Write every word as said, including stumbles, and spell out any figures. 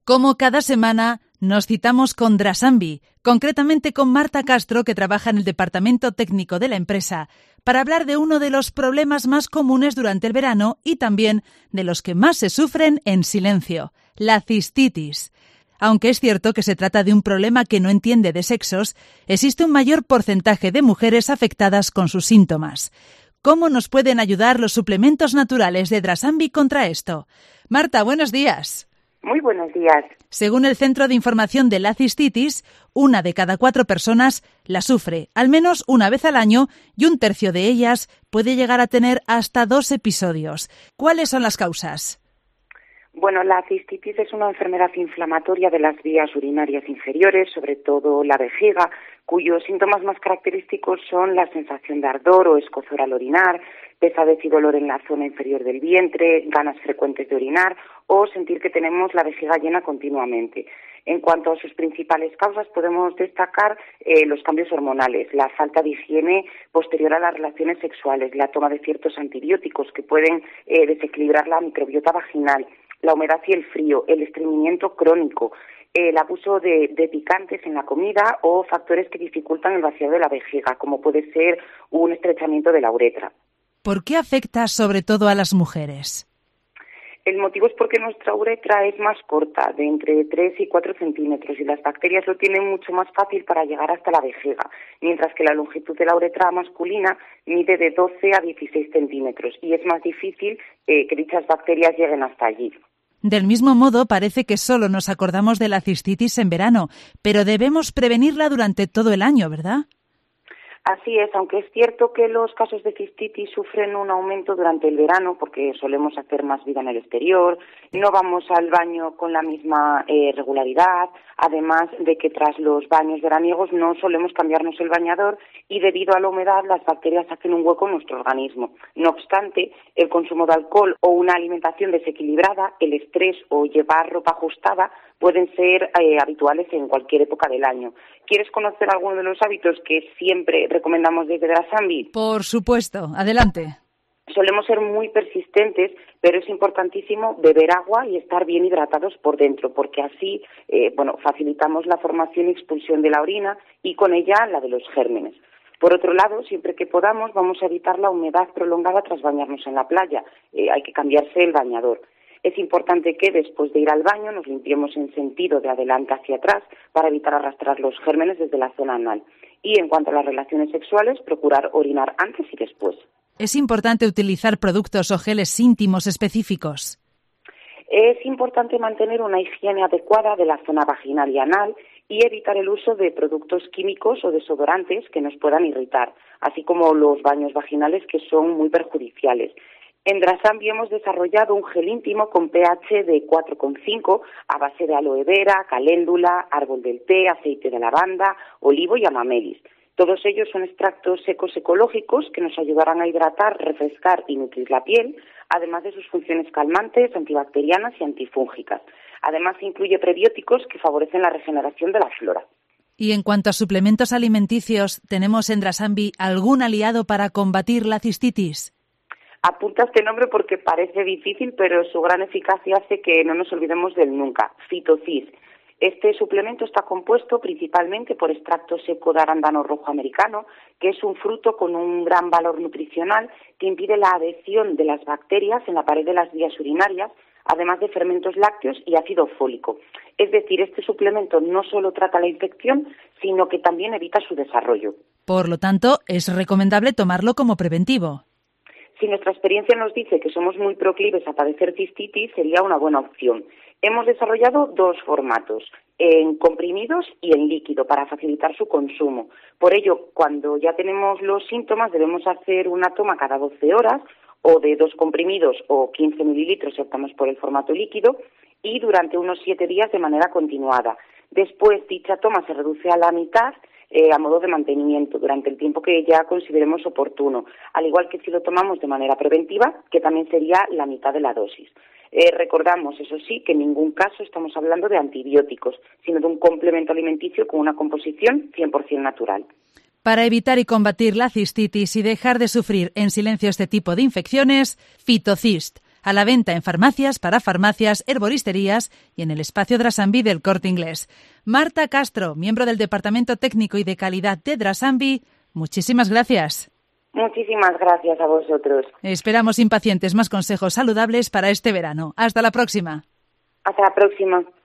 Como cada semana, nos citamos con Drasambi, concretamente con Marta Castro, que trabaja en el departamento técnico de la empresa, para hablar de uno de los problemas más comunes durante el verano y también de los que más se sufren en silencio, la cistitis. Aunque es cierto que se trata de un problema que no entiende de sexos, existe un mayor porcentaje de mujeres afectadas con sus síntomas. ¿Cómo nos pueden ayudar los suplementos naturales de Drasambi contra esto? Marta, buenos días. Muy buenos días. Según el Centro de Información de la Cistitis, una de cada cuatro personas la sufre al menos una vez al año y un tercio de ellas puede llegar a tener hasta dos episodios. ¿Cuáles son las causas? Bueno, la cistitis es una enfermedad inflamatoria de las vías urinarias inferiores, sobre todo la vejiga, cuyos síntomas más característicos son la sensación de ardor o escozor al orinar, pesadez y dolor en la zona inferior del vientre, ganas frecuentes de orinar o sentir que tenemos la vejiga llena continuamente. En cuanto a sus principales causas, podemos destacar eh, los cambios hormonales, la falta de higiene posterior a las relaciones sexuales, la toma de ciertos antibióticos que pueden eh, desequilibrar la microbiota vaginal, la humedad y el frío, el estreñimiento crónico, el abuso de, de picantes en la comida o factores que dificultan el vaciado de la vejiga, como puede ser un estrechamiento de la uretra. ¿Por qué afecta sobre todo a las mujeres? El motivo es porque nuestra uretra es más corta, de entre tres y cuatro centímetros, y las bacterias lo tienen mucho más fácil para llegar hasta la vejiga, mientras que la longitud de la uretra masculina mide de doce a dieciséis centímetros, y es más difícil eh, que dichas bacterias lleguen hasta allí. Del mismo modo, parece que solo nos acordamos de la cistitis en verano, pero debemos prevenirla durante todo el año, ¿verdad? Así es, aunque es cierto que los casos de cistitis sufren un aumento durante el verano porque solemos hacer más vida en el exterior, no vamos al baño con la misma eh, regularidad, además de que tras los baños veraniegos no solemos cambiarnos el bañador y debido a la humedad las bacterias hacen un hueco en nuestro organismo. No obstante, el consumo de alcohol o una alimentación desequilibrada, el estrés o llevar ropa ajustada pueden ser eh, habituales en cualquier época del año. ¿Quieres conocer alguno de los hábitos que siempre recomendamos desde Drasambi? Por supuesto, adelante. Solemos ser muy persistentes, pero es importantísimo beber agua y estar bien hidratados por dentro, porque así eh, bueno, facilitamos la formación y expulsión de la orina y con ella la de los gérmenes. Por otro lado, siempre que podamos, vamos a evitar la humedad prolongada tras bañarnos en la playa. Eh, hay que cambiarse el bañador. Es importante que después de ir al baño nos limpiemos en sentido de adelante hacia atrás para evitar arrastrar los gérmenes desde la zona anal. Y en cuanto a las relaciones sexuales, procurar orinar antes y después. ¿Es importante utilizar productos o geles íntimos específicos? Es importante mantener una higiene adecuada de la zona vaginal y anal y evitar el uso de productos químicos o desodorantes que nos puedan irritar, así como los baños vaginales que son muy perjudiciales. En Drasambi hemos desarrollado un gel íntimo con pH de cuatro coma cinco a base de aloe vera, caléndula, árbol del té, aceite de lavanda, olivo y amamelis. Todos ellos son extractos secos ecológicos que nos ayudarán a hidratar, refrescar y nutrir la piel, además de sus funciones calmantes, antibacterianas y antifúngicas. Además, incluye prebióticos que favorecen la regeneración de la flora. Y en cuanto a suplementos alimenticios, ¿tenemos en Drasambi algún aliado para combatir la cistitis? Apunta este nombre porque parece difícil, pero su gran eficacia hace que no nos olvidemos del nunca, Phytocis. Este suplemento está compuesto principalmente por extracto seco de arándano rojo americano, que es un fruto con un gran valor nutricional que impide la adhesión de las bacterias en la pared de las vías urinarias, además de fermentos lácteos y ácido fólico. Es decir, este suplemento no solo trata la infección, sino que también evita su desarrollo. Por lo tanto, es recomendable tomarlo como preventivo. Si nuestra experiencia nos dice que somos muy proclives a padecer cistitis, sería una buena opción. Hemos desarrollado dos formatos, en comprimidos y en líquido, para facilitar su consumo. Por ello, cuando ya tenemos los síntomas, debemos hacer una toma cada doce horas, o de dos comprimidos o quince mililitros si optamos por el formato líquido, y durante unos siete días de manera continuada. Después, dicha toma se reduce a la mitad, Eh, a modo de mantenimiento durante el tiempo que ya consideremos oportuno, al igual que si lo tomamos de manera preventiva, que también sería la mitad de la dosis. Eh, recordamos, eso sí, que en ningún caso estamos hablando de antibióticos, sino de un complemento alimenticio con una composición cien por ciento natural. Para evitar y combatir la cistitis y dejar de sufrir en silencio este tipo de infecciones, Phytocis, A la venta en farmacias, para farmacias, herboristerías y en el espacio Drasambi del Corte Inglés. Marta Castro, miembro del Departamento Técnico y de Calidad de Drasambi, muchísimas gracias. Muchísimas gracias a vosotros. Esperamos impacientes más consejos saludables para este verano. Hasta la próxima. Hasta la próxima.